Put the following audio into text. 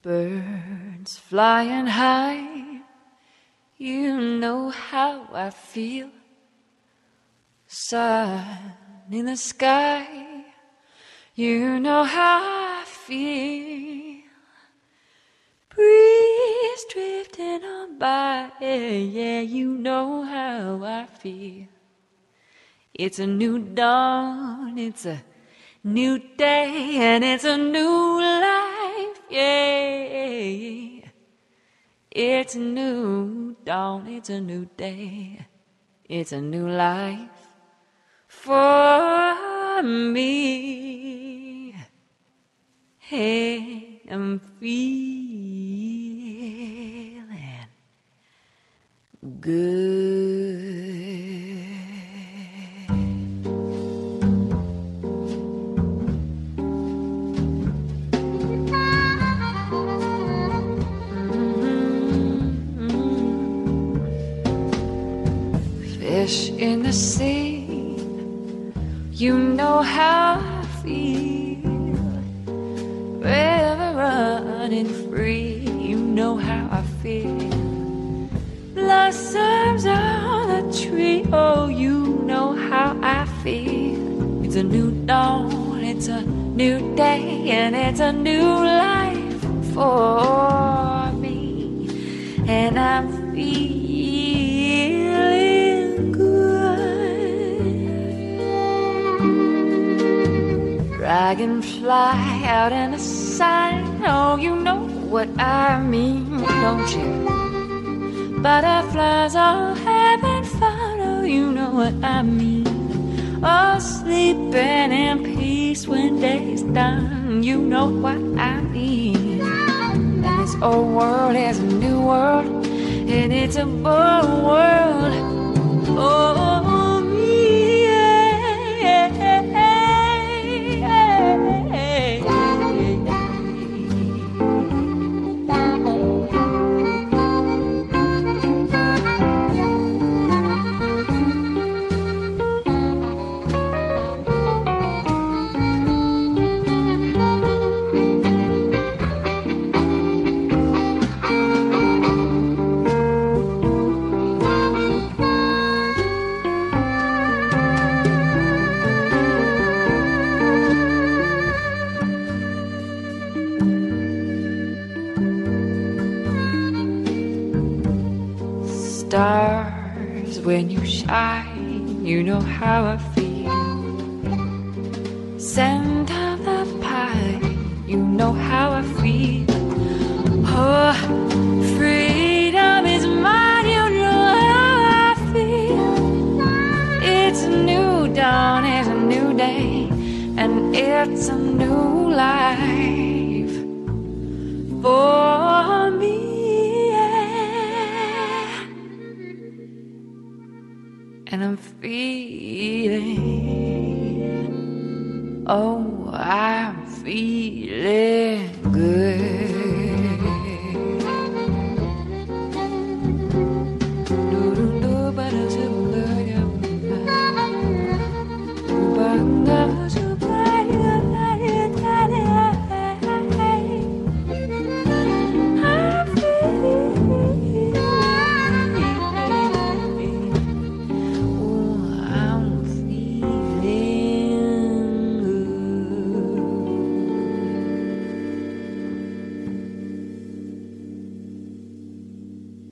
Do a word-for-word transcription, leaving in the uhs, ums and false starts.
Birds flying high, you know how I feel. Sun in the sky, you know how I feel. Breeze drifting on by, yeah, you know how I feel. It's a new dawn, it's a new day, and it's a new life, yeah. It's a new dawn, it's a new day, it's a new life for me. Hey, I'm feeling good. Fish in the sea, you know how I feel. River running free, you know how I feel. Blossoms on the tree, oh, you know how I feel. It's a new dawn, it's a new day, and it's a new life for me. And I'm feeling dragonfly out in the sun, oh, you know what I mean, don't you? Butterflies all having fun, oh, you know what I mean. All sleeping in peace when day's done, you know what I mean. And this old world is a new world, and it's a bold world, oh. Stars, when you shine, you know how I feel. Scent of the pine, you know how I feel. Oh, freedom is mine, you know how I feel. It's a new dawn, it's a new day, and it's a new life for me. And I'm feeling, oh,